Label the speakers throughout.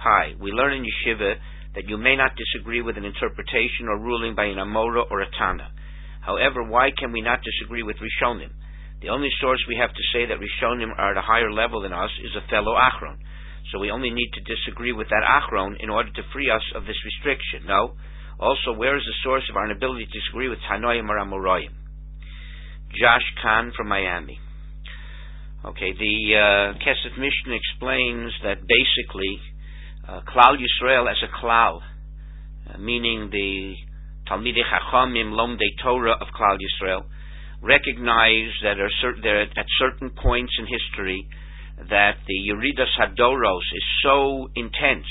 Speaker 1: Hi, we learn in Yeshiva that you may not disagree with an interpretation or ruling by an Amora or a Tana. However, why can we not disagree with Rishonim? The only source we have to say that Rishonim are at a higher level than us is a fellow Achron. So we only need to disagree with that Achron in order to free us of this restriction. No. Also, where is the source of our inability to disagree with Tanoim or Amoraim? Josh Kahn from Miami. Okay, the Kesef Mishnah explains that basically Klal Yisrael as a Klal, meaning the Talmidei Chachamim Lomdei Torah of Klal Yisrael, recognize that at certain points in history that the Yeridas Hadoros is so intense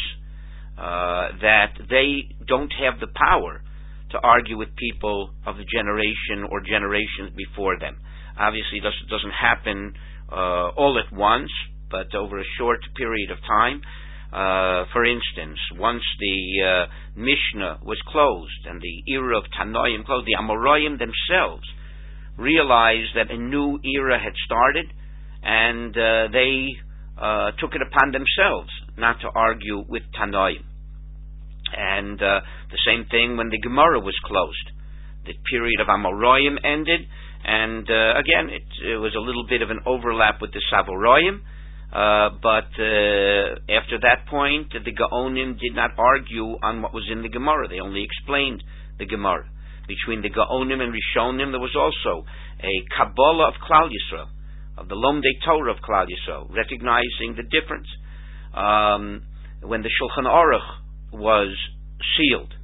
Speaker 1: that they don't have the power to argue with people of the generation or generations before them. Obviously, it doesn't happen all at once, but over a short period of time. For instance, once the Mishnah was closed and the era of Tanoim closed, the Amoraim themselves realized that a new era had started, and they took it upon themselves not to argue with Tanoim. And the same thing when the Gemara was closed. The period of Amoraim ended, and again, it was a little bit of an overlap with the Savoraim, but after that point, the Gaonim did not argue on what was in the Gemara. They only explained the Gemara. Between the Gaonim and Rishonim, there was also a Kabbalah of Klal Yisrael, of the Lomdei Torah of Klal Yisrael, recognizing the difference. When the Shulchan Aruch was sealed,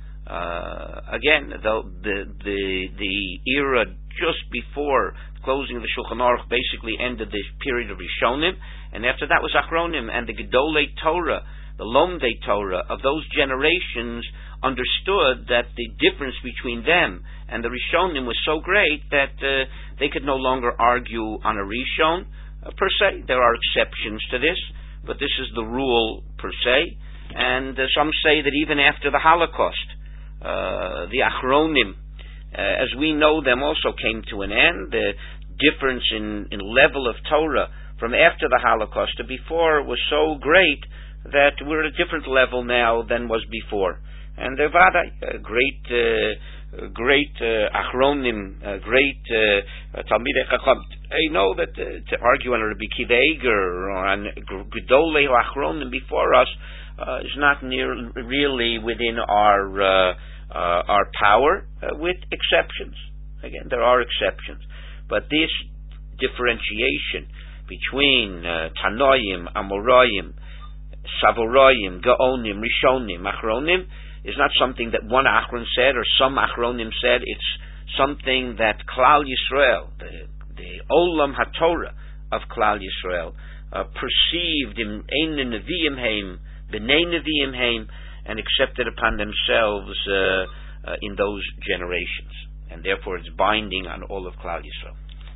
Speaker 1: again, the era just before closing of the Shulchan Aruch basically ended the period of Rishonim, and after that was Achronim, and the Gedolei Torah, the Lomdei Torah of those generations understood that the difference between them and the Rishonim was so great that they could no longer argue on a Rishon per se. There are exceptions to this, but this is the rule per se. And some say that even after the Holocaust, the Achronim, as we know them, also came to an end. The difference in level of Torah from after the Holocaust to before was so great that we're at a different level now than was before. And the Vada, great Achronim, great Talmidei Chacham, I know that to argue on Rabbi Akiva Eiger or on Gedolei Achronim before us is not really within our power, with exceptions. Again, there are exceptions, but this differentiation between Tanoim, Amoraim, Savoraim, Gaonim, Rishonim, Achronim is not something that one Achron said or some Achronim said. It's something that Klal Yisrael, the Olam HaTorah of Klal Yisrael, perceived in Ein Nevi'im Heim, B'nei Nevi'im Heim, and accepted upon themselves in those generations. And therefore it's binding on all of Klal Yisrael.